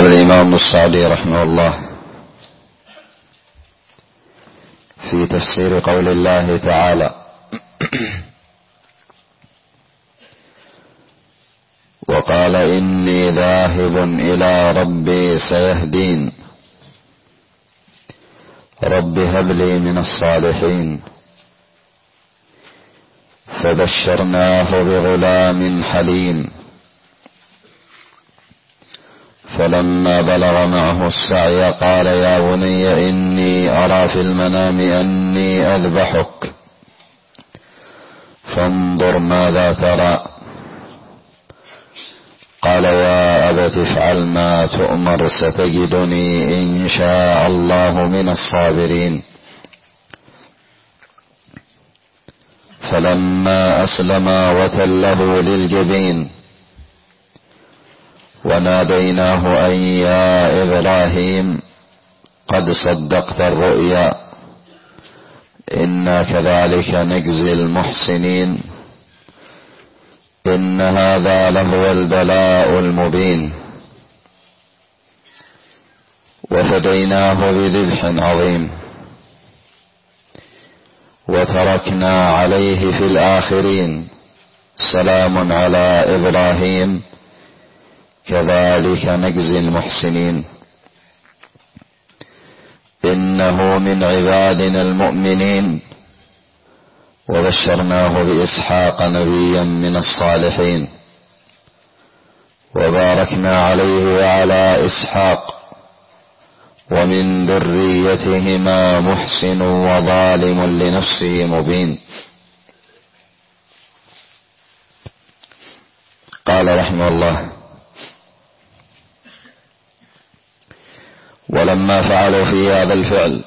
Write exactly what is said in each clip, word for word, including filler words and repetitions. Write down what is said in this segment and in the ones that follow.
الإمام السعدي رحمه الله في تفسير قول الله تعالى: وقال إني ذاهب إلى ربي سيهدين رب هب لي من الصالحين. فبشرناه بغلام حليم فلما بلغ معه السعي قال يا بني إني أرى في المنام أني أذبحك فانظر ماذا ترى. قال يا أبت افعل ما تؤمر ستجدني إن شاء الله من الصابرين. فلما أسلما وتله للجبين وناديناه أن يا إبراهيم قد صدقت الرؤيا إنا كذلك نجزي المحسنين إن هذا لهو البلاء المبين. وفديناه بذبح عظيم وتركنا عليه في الآخرين سلام على إبراهيم كذلك نجزي المحسنين إنه من عبادنا المؤمنين. وبشرناه بإسحاق نبيا من الصالحين وباركنا عليه وعلى إسحاق ومن ذريتهما محسن وظالم لنفسه مبين. قال رحمه الله: ولما فعلوا في هذا الفعل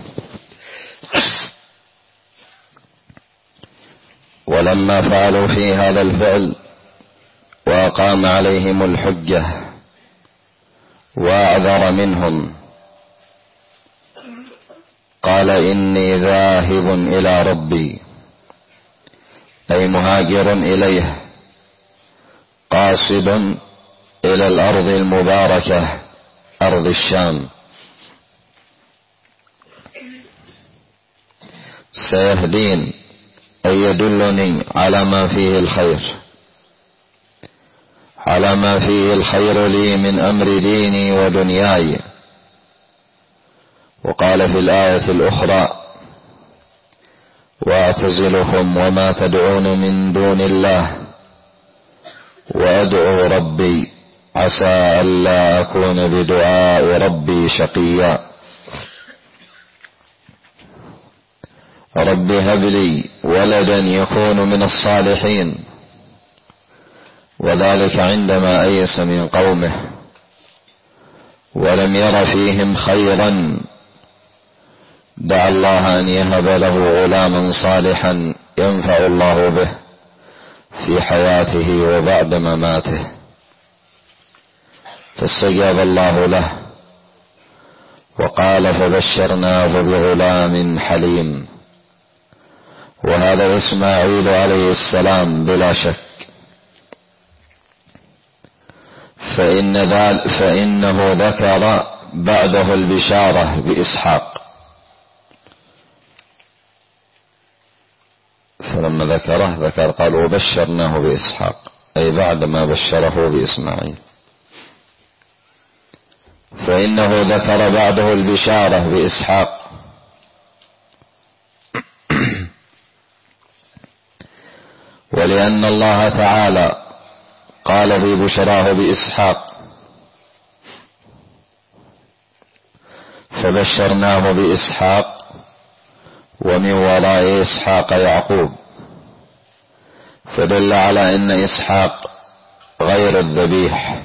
ولما فعلوا في هذا الفعل وأقام عليهم الحجة واعذر منهم قال إني ذاهب إلى ربي، أي مهاجر إليه قاصد إلى الأرض المباركة أرض الشام. سيهدين أي يدلني على ما فيه الخير على ما فيه الخير لي من أمر ديني ودنياي. وقال في الآية الأخرى: واعتزلهم وما تدعون من دون الله وأدعو ربي عسى ألا أكون بدعاء ربي شقيا. رب هب لي ولدا يكون من الصالحين. وذلك عندما أيس من قومه ولم ير فيهم خيرا دعا الله أن يهب له غلاما صالحا ينفع الله به في حياته وبعد مماته، فاستجاب الله له وقال فبشرناه بغلام حليم. وهذا إسماعيل عليه السلام بلا شك، فإن ذل فإنه ذكر بعده البشارة بإسحاق، فلما ذكره ذكر قال وبشرناه بإسحاق، أي بعدما بشره بإسماعيل، فإنه ذكر بعده البشارة بإسحاق. ولأن الله تعالى قال في بشراه بإسحاق فبشرناه بإسحاق ومن وراء إسحاق يعقوب، فدل على أن إسحاق غير الذبيح.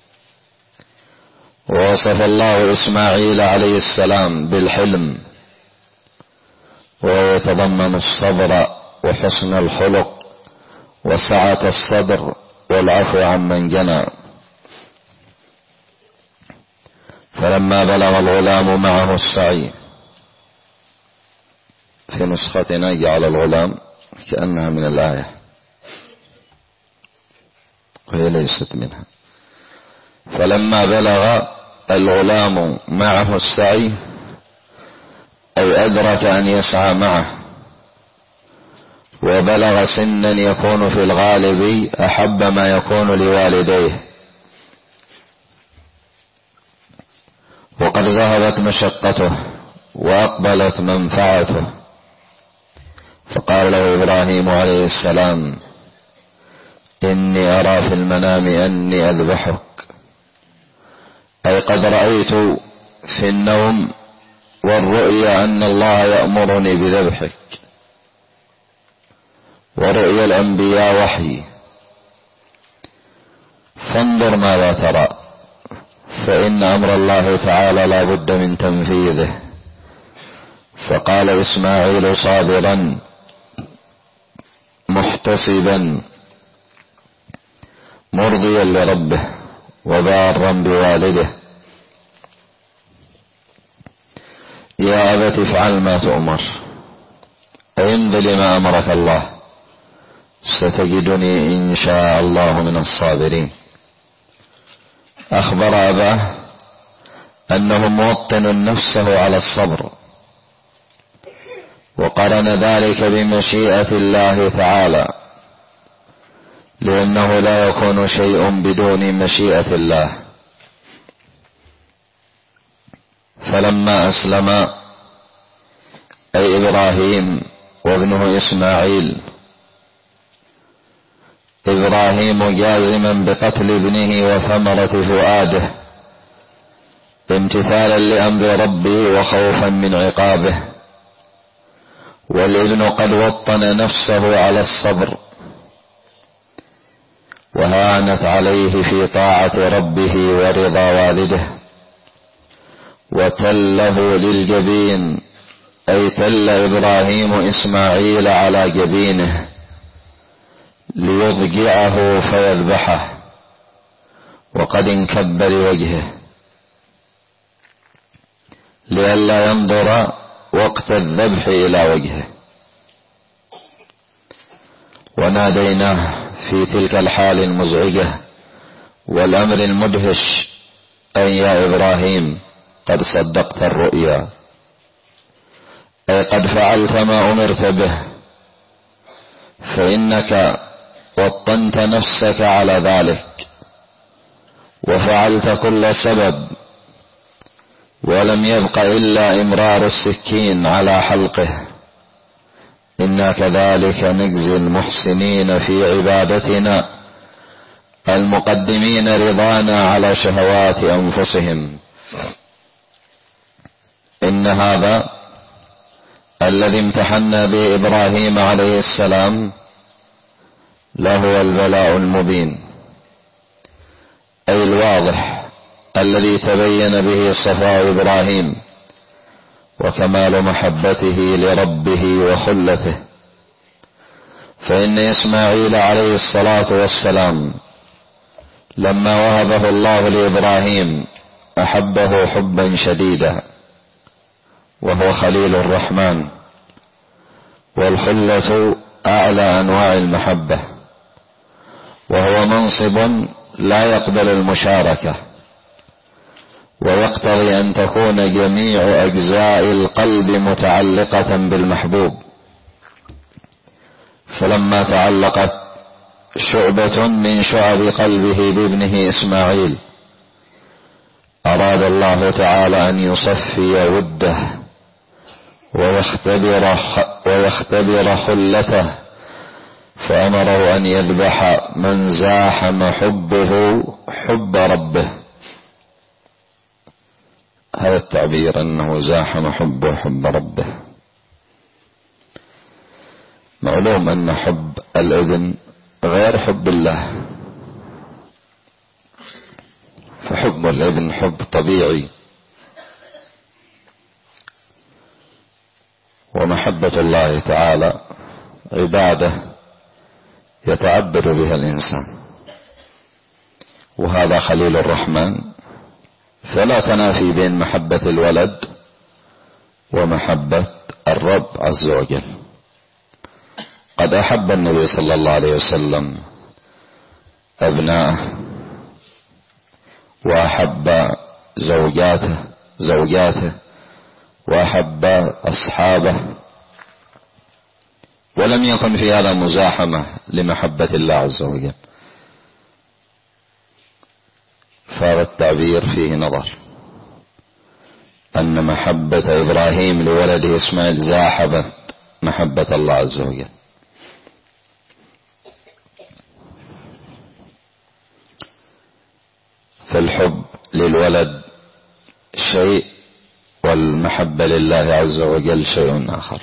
ووصف الله إسماعيل عليه السلام بالحلم، ويتضمن الصبر وحسن الخلق وسعة الصدر والعفو عمن جنى. فلما بلغ الغلام معه السعي، في نسختنا جعل الغلام كأنها من الآية وهي ليست منها. فلما بلغ الغلام معه السعي أي أدرك أن يسعى معه وبلغ سنا يكون في الغالب أحب ما يكون لوالديه، وقد ذهبت مشقته وأقبلت منفعته، فقال له إبراهيم عليه السلام: إني أرى في المنام أني أذبحك، أي قد رأيت في النوم والرؤيا أن الله يأمرني بذبحك، ورؤيا الأنبياء وحي، فانظر ماذا ترى، فإن أمر الله تعالى لا بد من تنفيذه. فقال إسماعيل صابرا محتسبا مرضيا لربه وبارا بوالده: يا أبت افعل ما تؤمر، امض لما أمرك الله، ستجدني إن شاء الله من الصابرين. أخبر أباه أنه موطن نفسه على الصبر، وقرن ذلك بمشيئة الله تعالى، لأنه لا يكون شيء بدون مشيئة الله. فلما أسلم أي إبراهيم وابنه إسماعيل، إبراهيم جازما بقتل ابنه وثمرة فؤاده امتثالا لأمر ربه وخوفا من عقابه، والابن قد وطن نفسه على الصبر وهانت عليه في طاعة ربه ورضا والده، وتله للجبين أي تل إبراهيم إسماعيل على جبينه ليضجعه فيذبحه، وقد انكب لوجهه لئلا ينظر وقت الذبح إلى وجهه. وناديناه في تلك الحال المزعجة والأمر المدهش: أي يا إبراهيم قد صدقت الرؤيا، أي قد فعلت ما أمرت به، فإنك وطنت نفسك على ذلك وفعلت كل سبب، ولم يبق إلا إمرار السكين على حلقه. إنا كذلك نجزي المحسنين في عبادتنا المقدمين رضانا على شهوات أنفسهم. إن هذا الذي امتحنا به إبراهيم عليه السلام لهو البلاء المبين، أي الواضح الذي تبين به صفاء إبراهيم وكمال محبته لربه وخلته. فإن إسماعيل عليه الصلاة والسلام لما وهبه الله لإبراهيم أحبه حبا شديدا، وهو خليل الرحمن، والخلة أعلى أنواع المحبة، وهو منصب لا يقبل المشاركة، ويقتضي أن تكون جميع أجزاء القلب متعلقة بالمحبوب. فلما تعلقت شعبة من شعب قلبه بابنه إسماعيل أراد الله تعالى أن يصفي وده ويختبر, ويختبر خلته، فأمره أن يذبح من زاحم حبه حب ربه. هذا التعبير أنه زاحم حبه حب ربه. معلوم أن حب الابن غير حب الله، فحب الابن حب طبيعي، ومحبة الله تعالى عبادة يتعبد بها الإنسان، وهذا خليل الرحمن، فلا تنافي بين محبة الولد ومحبة الرب عز وجل. قد أحب النبي صلى الله عليه وسلم أبناءه وأحب زوجاته زوجاته وأحب أصحابه، ولم يكن في هذا مزاحمة لمحبة الله عز وجل. فهذا التعبير فيه نظر، أن محبة إبراهيم لولده إسماعيل زاحمت محبة الله عز وجل. فالحب للولد شيء، والمحبة لله عز وجل شيء آخر.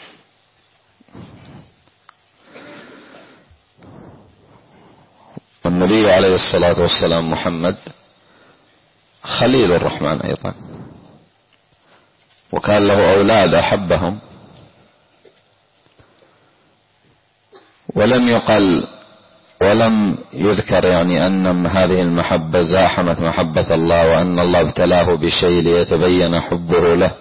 والنبي عليه الصلاة والسلام محمد خليل الرحمن أيضا، وكان له أولاد أحبهم، ولم يقل ولم يذكر يعني أن هذه المحبة زاحمت محبة الله، وأن الله ابتلاه بشيء ليتبين حبه له.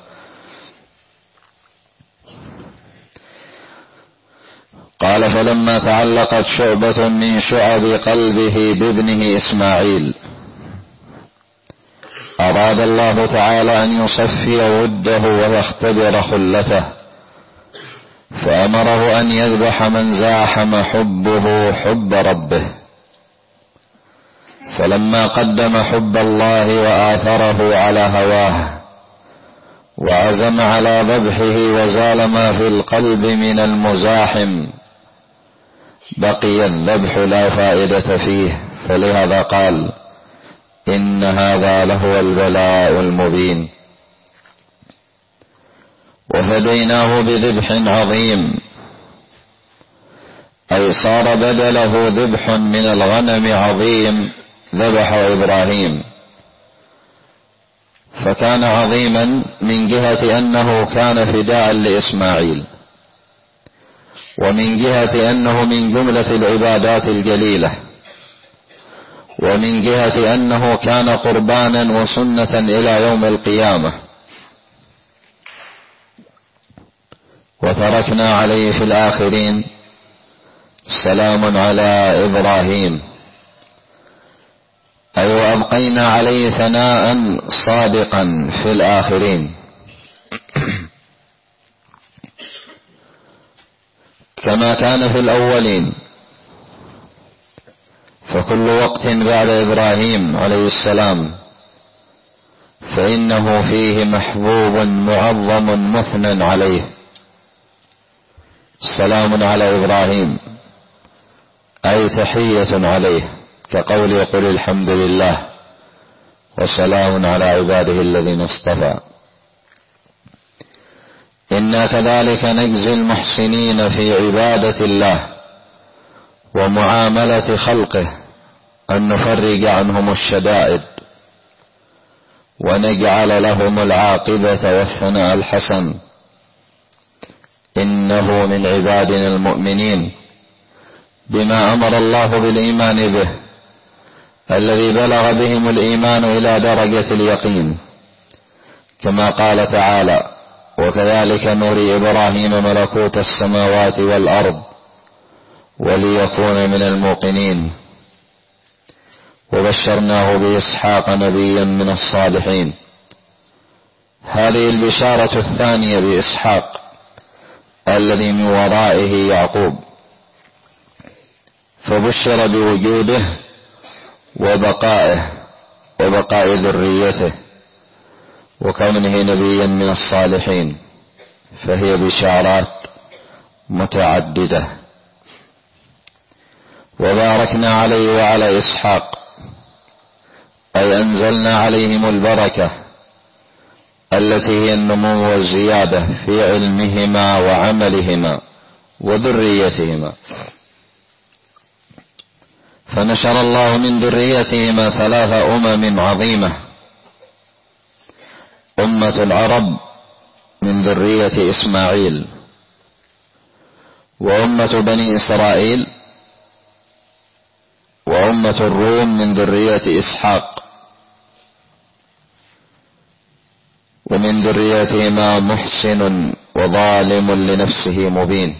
قال: فلما تعلقت شعبة من شعب قلبه بابنه إسماعيل أراد الله تعالى أن يصفي وده ويختبر خلته، فأمره أن يذبح من زاحم حبه حب ربه. فلما قدم حب الله وآثره على هواه وعزم على ذبحه وزال ما في القلب من المزاحم، بقي الذبح لا فائدة فيه، فلهذا قال: إن هذا لهو البلاء المبين. وفديناه بذبح عظيم، أي صار بدله ذبح من الغنم عظيم ذبحه إبراهيم، فكان عظيما من جهة أنه كان فداء لإسماعيل، ومن جهة أنه من جملة العبادات الجليلة، ومن جهة أنه كان قربانا وسنة إلى يوم القيامة. وتركنا عليه في الآخرين: سلام على إبراهيم، أي وأبقينا عليه ثناء صادقا في الآخرين، كما كان في الأولين. فكل وقت بعد إبراهيم عليه السلام فإنه فيه محبوب معظم مثنى عليه. سلام على إبراهيم أي تحية عليه، كقول قل الحمد لله وسلام على عباده الذين اصطفى. إنا كذلك نجزي المحسنين في عبادة الله ومعاملة خلقه، أن نفرج عنهم الشدائد ونجعل لهم العاقبة والثناء الحسن. إنه من عبادنا المؤمنين، بما أمر الله بالإيمان به، الذي بلغ بهم الإيمان إلى درجة اليقين، كما قال تعالى: وكذلك نري إبراهيم ملكوت السماوات والأرض وليكون من الموقنين. وبشرناه بإسحاق نبيا من الصالحين. هذه البشارة الثانية بإسحاق الذي من ورائه يعقوب، فبشر بوجوده وبقائه وبقاء ذريته وكونه نبيا من الصالحين، فهي بشارات متعددة. وباركنا عليه وعلى إسحاق، أي أنزلنا عليهم البركة التي هي النمو والزيادة في علمهما وعملهما وذريتهما. فنشر الله من ذريتهما ثلاث أمم عظيمة: أمة العرب من ذرية إسماعيل، وأمة بني إسرائيل، وأمة الروم من ذرية إسحاق. ومن ذريتهما محسن وظالم لنفسه مبين،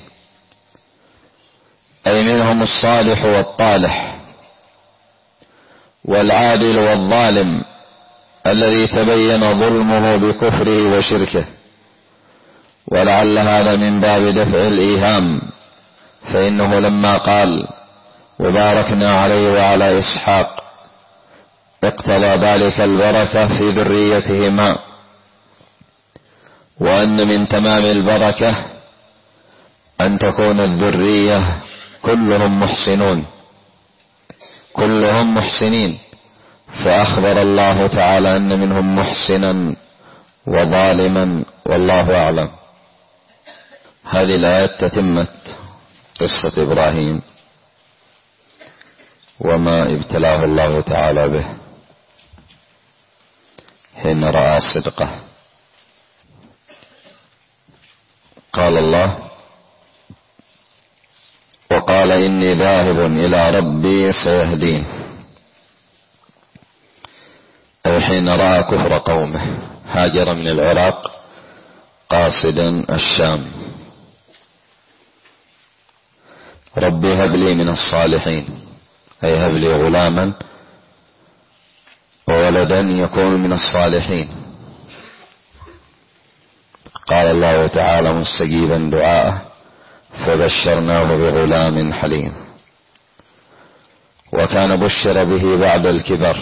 أي منهم الصالح والطالح والعادل والظالم، الذي تبين ظلمه بكفره وشركه، ولعل هذا من باب دفع الإيهام، فإنه لما قال وباركنا عليه وعلى إسحاق اقتضى ذلك البركة في ذريتهما، وأن من تمام البركة أن تكون الذرية كلهم محسنون كلهم محسنين، فأخبر الله تعالى أن منهم محسنا وظالما، والله أعلم. هذه الآيات تتمت قصة إبراهيم وما ابتلاه الله تعالى به حين رأى صدقه. قال الله: وقال إني ذاهب إلى ربي سيهدين، أي حين رأى كفر قومه هاجر من العراق قاصدا الشام. ربي هب لي من الصالحين، أي هب لي غلاما وولدا يكون من الصالحين. قال الله تعالى مستجيبا دعاءه: فبشرناه بغلام حليم. وكان بشر به بعد الكبر.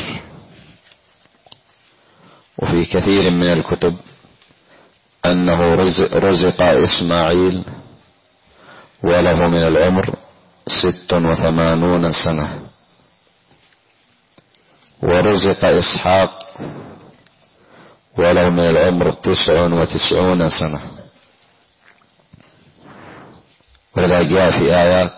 وفي كثير من الكتب أنه رزق إسماعيل وله من العمر ست وثمانون سنة، ورزق إسحاق وله من العمر تسع وتسعون سنة. ولذا جاء في آيات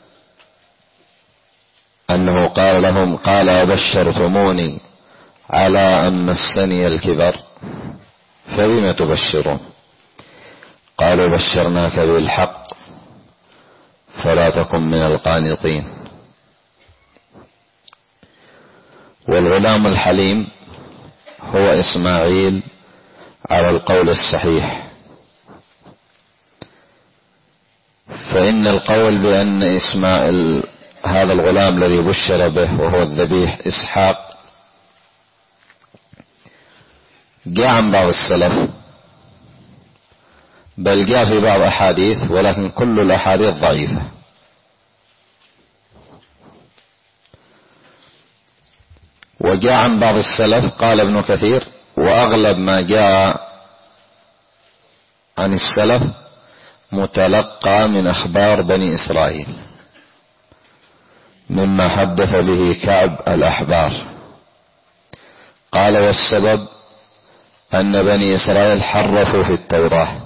أنه قال لهم: قال أبشرتموني على أن مسني الكبر فبم تبشرون؟ قالوا: بشرناك بالحق فلا تكن من القانطين. والغلام الحليم هو إسماعيل على القول الصحيح، فإن القول بأن إسماعيل هذا الغلام الذي بشر به وهو الذبيح إسحاق جاء عن بعض السلف، بل جاء في بعض أحاديث، ولكن كل الأحاديث ضعيفة. وجاء عن بعض السلف قال ابن كثير: وأغلب ما جاء عن السلف متلقى من أخبار بني إسرائيل مما حدث به كعب الأحبار. قال: والسبب أن بني إسرائيل حرفوا في التوراة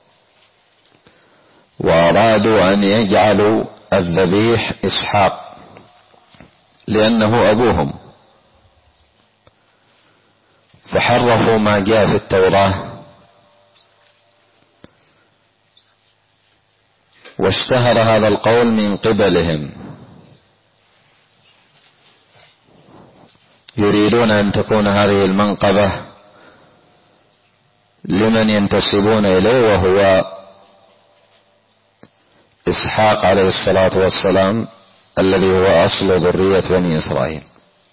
وأرادوا أن يجعلوا الذبيح إسحاق لأنه أبوهم، فحرفوا ما جاء في التوراة، واشتهر هذا القول من قبلهم، يريدون أن تكون هذه المنقبة لمن ينتسبون إليه، وهو إسحاق عليه الصلاة والسلام الذي هو أصل ذرية بني إسرائيل.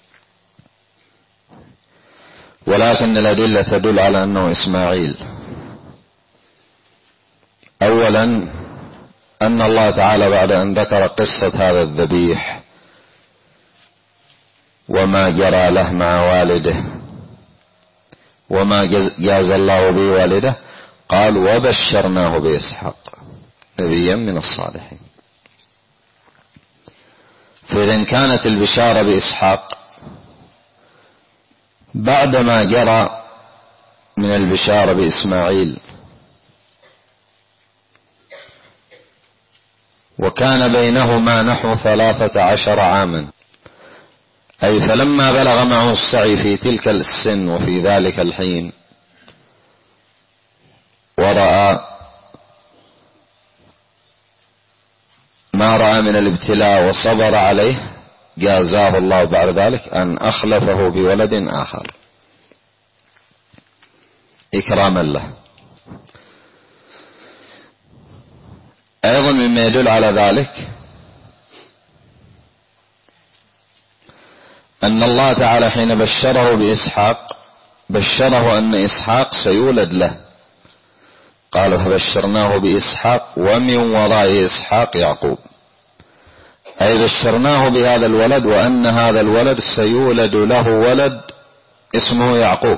ولكن الأدلة تدل على أنه إسماعيل. أولا أن الله تعالى بعد أن ذكر قصة هذا الذبيح وما جرى له مع والده وما جاز الله به والده، قال: وبشرناه بإسحاق نبيا من الصالحين. فإذا كانت البشارة بإسحاق بعدما جرى من البشارة بإسماعيل، وكان بينهما نحو ثلاثة عشر عاما، أي فلما بلغ معه السعي في تلك السن وفي ذلك الحين ورأى ما رأى من الابتلاء وصبر عليه، جازاه الله بعد ذلك أن أخلفه بولد آخر إكراما له. أيضا مما يدل على ذلك أن الله تعالى حين بشره بإسحاق بشره أن إسحاق سيولد له، قال فبشرناه بإسحاق ومن وراء إسحاق يعقوب، أي بشرناه بهذا الولد وأن هذا الولد سيولد له ولد اسمه يعقوب.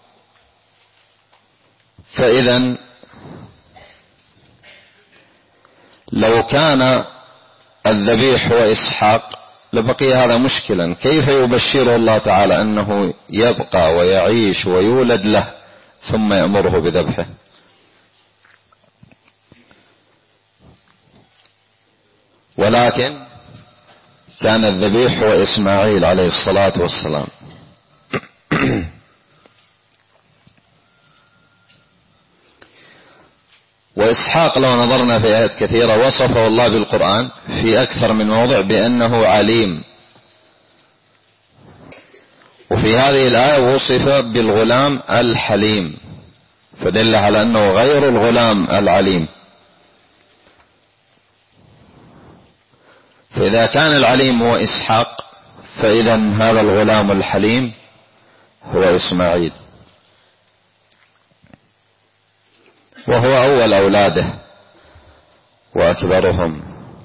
فإذا لو كان الذبيح هو إسحاق لبقي هذا مشكلا، كيف يبشره الله تعالى أنه يبقى ويعيش ويولد له ثم يأمره بذبحه؟ ولكن كان الذبيح هو إسماعيل عليه الصلاة والسلام. وإسحاق لو نظرنا في آيات كثيرة وصفه الله بالقرآن في أكثر من موضع بأنه عليم، وفي هذه الآية وصف بالغلام الحليم، فدل على أنه غير الغلام العليم. فإذا كان العليم هو إسحاق فإذا هذا الغلام الحليم هو إسماعيل، وهو أول أولاده وأكبرهم،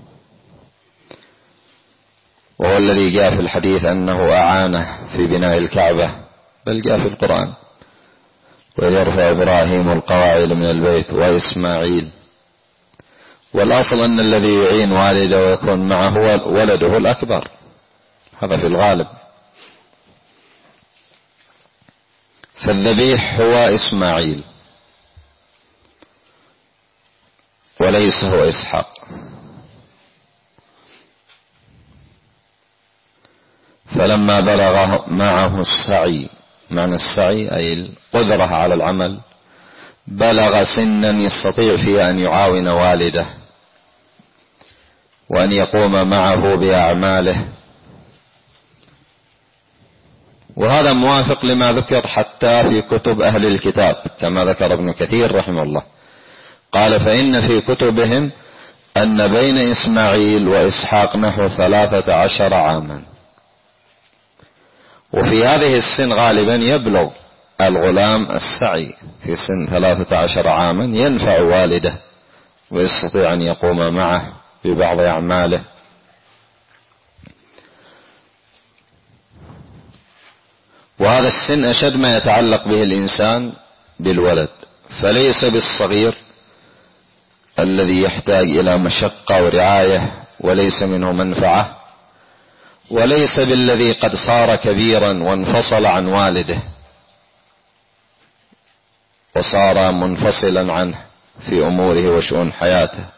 وهو الذي جاء في الحديث أنه أعانه في بناء الكعبة، بل جاء في القرآن وإذ يرفع إبراهيم القواعد من البيت وإسماعيل. والأصل أن الذي يعين والده ويكون معه ولده الأكبر، هذا في الغالب. فالذبيح هو إسماعيل وليس هو إسحاق. فلما بلغ معه السعي، معنى السعي أي القدرة على العمل، بلغ سنا يستطيع فيه أن يعاون والده وأن يقوم معه بأعماله، وهذا موافق لما ذكر حتى في كتب أهل الكتاب كما ذكر ابن كثير رحمه الله، قال فإن في كتبهم أن بين إسماعيل وإسحاق نحو ثلاثة عشر عاما، وفي هذه السن غالبا يبلغ الغلام السعي في سن ثلاثة عشر عاما، ينفع والده ويستطيع أن يقوم معه ببعض أعماله. وهذا السن أشد ما يتعلق به الإنسان بالولد، فليس بالصغير الذي يحتاج إلى مشقة ورعاية وليس منه منفعة، وليس بالذي قد صار كبيرا وانفصل عن والده وصار منفصلا عنه في أموره وشؤون حياته،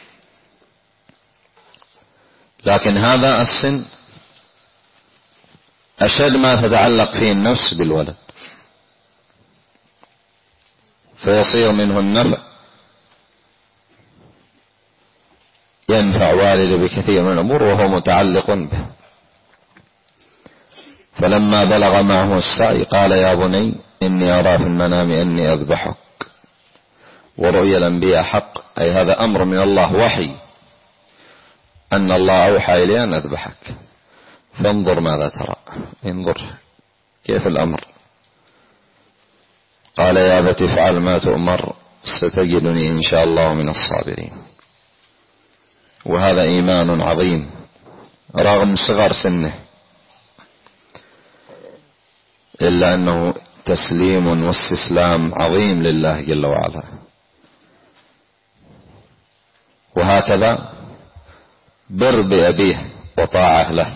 لكن هذا السن أشد ما تتعلق فيه النفس بالولد، فيصير منه النفع، ينفع والده بكثير من الأمور وهو متعلق به. فلما بلغ معه السعي قال يا بني إني أرى في المنام أني أذبحك، ورؤيا الأنبياء حق، أي هذا أمر من الله وحي أن الله أوحى إلي أن أذبحك، فانظر ماذا ترى، انظر كيف الأمر. قال يا أبت افعل ما تؤمر ستجدني إن شاء الله من الصابرين. وهذا إيمان عظيم رغم صغر سنه، إلا أنه تسليم واستسلام عظيم لله جل وعلا. وهكذا بر بأبيه وطاعة له.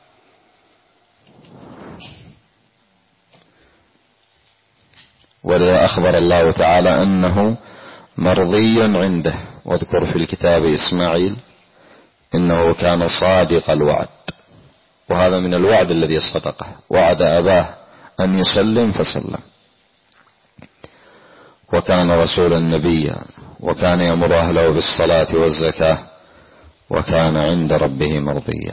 ولذا أخبر الله تعالى أنه مرضي عنده، واذكر في الكتاب إسماعيل إنه كان صادق الوعد، وهذا من الوعد الذي صدقه، وعد أباه أن يسلم فسلم، وكان رسولا نبيا، وكان يأمر أهله بالصلاة والزكاة، وكان عند ربه مرضيا.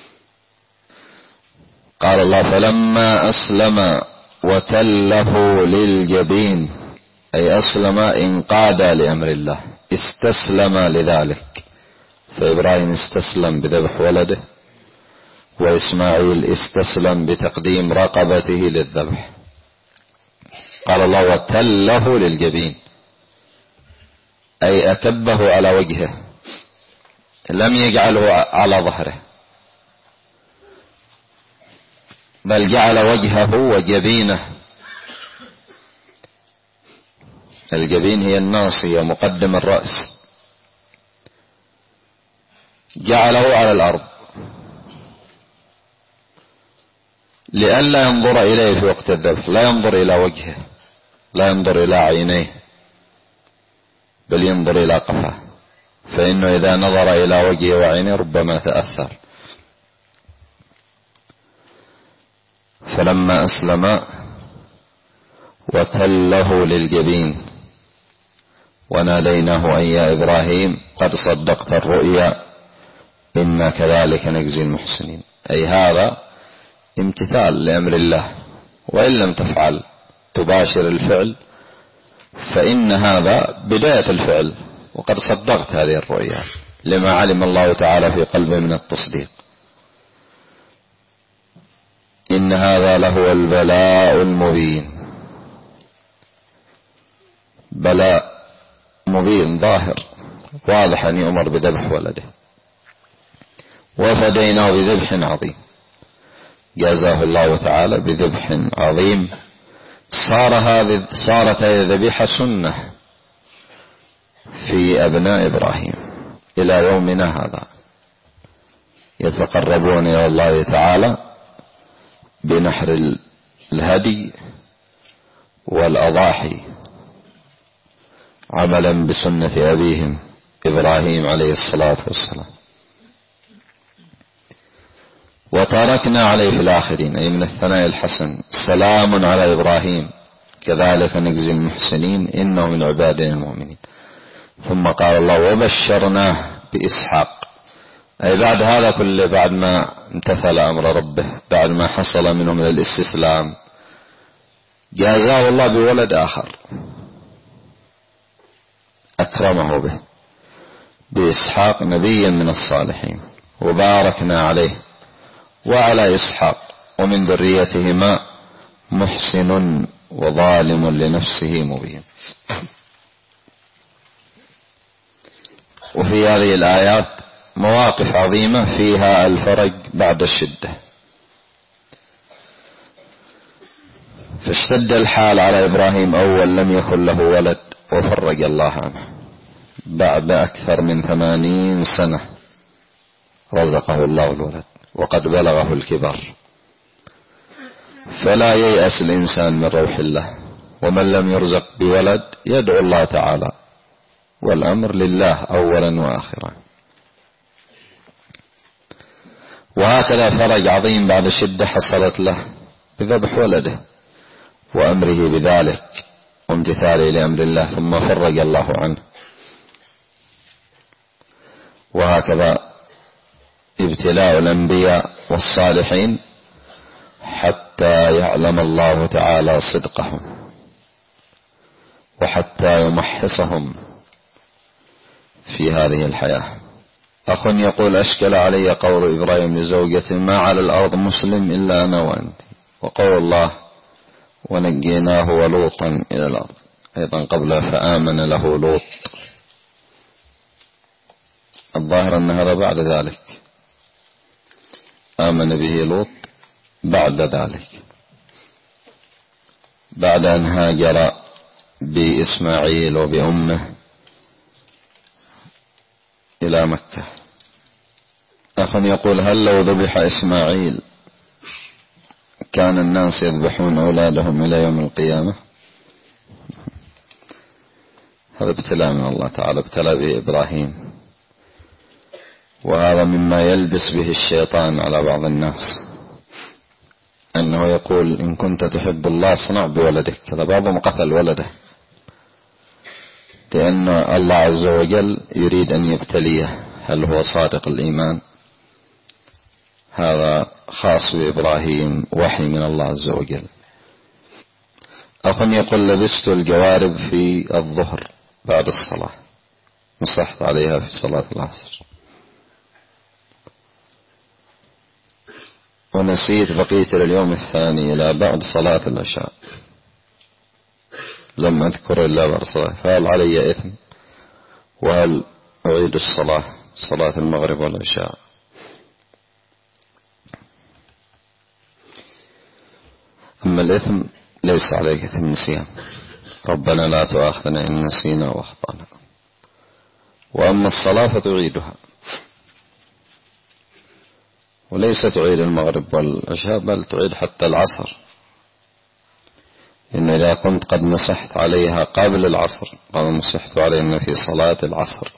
قال الله فلما أسلم وتله للجبين، أي أسلم انقاد لأمر الله، استسلم لذلك. فإبراهيم استسلم بذبح ولده، وإسماعيل استسلم بتقديم رقبته للذبح. قال الله وتله للجبين، أي أكبه على وجهه، لم يجعله على ظهره، بل جعل وجهه وجبينه. الجبين هي الناصية مقدم الرأس، جعله على الأرض لئلا ينظر إليه في وقت الذبح، لا ينظر إلى وجهه، لا ينظر إلى عينيه، بل ينظر إلى قفاه، فإنه إذا نظر إلى وجهه وعينه ربما تأثر. فلما أسلم وتله للجبين وناديناه أي يا إبراهيم قد صدقت الرؤيا إنا كذلك نجزي المحسنين، أي هذا امتثال لأمر الله، وإن لم تفعل تباشر الفعل فإن هذا بداية الفعل، وقد صدقت هذه الرؤيا لما علم الله تعالى في قلبه من التصديق. إن هذا لهو البلاء المبين، بلاء مبين ظاهر واضح أن يؤمر بذبح ولده. وفديناه بذبح عظيم، جازاه الله تعالى بذبح عظيم. صار هذه صارت هذه الذبيحة سنة في أبناء إبراهيم إلى يومنا هذا، يتقربون إلى الله تعالى بنحر الهدي والأضاحي عملا بسنة أبيهم إبراهيم عليه الصلاة والسلام. وتركنا عليه في الآخرين، أي من الثناء الحسن، سلام على إبراهيم كذلك نجزي المحسنين إنه من عبادنا المؤمنين. ثم قال الله وبشرناه بإسحاق، أي بعد هذا كله، بعد ما امتثل أمر ربه، بعد ما حصل منه من الاستسلام، جازاه الله بولد آخر أكرمه به، بإسحاق نبيا من الصالحين، وباركنا عليه وعلى إسحاق ومن ذريتهما محسن وظالم لنفسه مبين. وفي هذه الآيات مواقف عظيمة فيها الفرج بعد الشدة. فاشتد الحال على إبراهيم أول لم يكن له ولد، وفرج الله عنه بعد أكثر من ثمانين سنة رزقه الله الولد وقد بلغه الكبر. فلا ييأس الإنسان من روح الله، ومن لم يرزق بولد يدعو الله تعالى، والأمر لله أولا وآخرا. وهكذا فرج عظيم بعد شدة حصلت له بذبح ولده وأمره بذلك وامتثاله لأمر الله، ثم فرج الله عنه. وهكذا ابتلاء الأنبياء والصالحين حتى يعلم الله تعالى صدقهم، وحتى يمحصهم في هذه الحياة. أخ يقول أشكل علي قول إبراهيم لزوجته ما على الأرض مسلم إلا أنا وأنت، وقول الله ونجيناه ولوطا إلى الأرض أيضا قبل فآمن له لوط. الظاهر أن هذا بعد ذلك، آمن به لوط بعد ذلك، بعد أن هاجر بإسماعيل وبأمه إلى مكة. أخ يقول هل لو ذبح إسماعيل كان الناس يذبحون أولادهم إلى يوم القيامة؟ هذا ابتلاء من الله تعالى، ابتلى به إبراهيم، وهذا مما يلبس به الشيطان على بعض الناس، أنه يقول إن كنت تحب الله اصنع بولدك. هذا بعضهم قتل ولده، لأن الله عز وجل يريد أن يبتليه هل هو صادق الإيمان. هذا خاص بإبراهيم، وحي من الله عز وجل. أخ يقول لبست الجوارب في الظهر بعد الصلاة، نصحت عليها في صلاة العصر، ونسيت بقيت لليوم الثاني إلى بعد صلاة العشاء، لم أذكر إلا بعد الصلاة، فهل علي إثم؟ وهل أعيد الصلاة صلاة المغرب والعشاء؟ أما الإثم ليس عليك إثم النسيان، ربنا لا تؤاخذنا إن نسينا وأخطأنا. وأما الصلاة فتعيدها، وليس تعيد المغرب والعشاء بل تعيد حتى العصر، إن إذا كنت قد مسحت عليها قبل العصر قال مسحت علينا في صلاة العصر،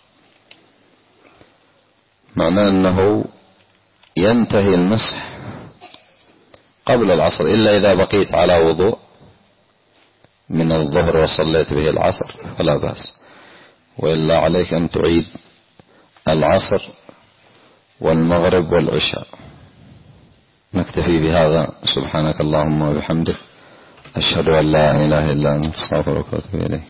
معناه أنه ينتهي المسح قبل العصر، إلا إذا بقيت على وضوء من الظهر وصليت به العصر فلا بأس، وإلا عليك أن تعيد العصر والمغرب والعشاء. نكتفي بهذا، سبحانك اللهم وبحمدك، أشهد أن لا إله إلا أنت، أستغفرك وأتوب إليك.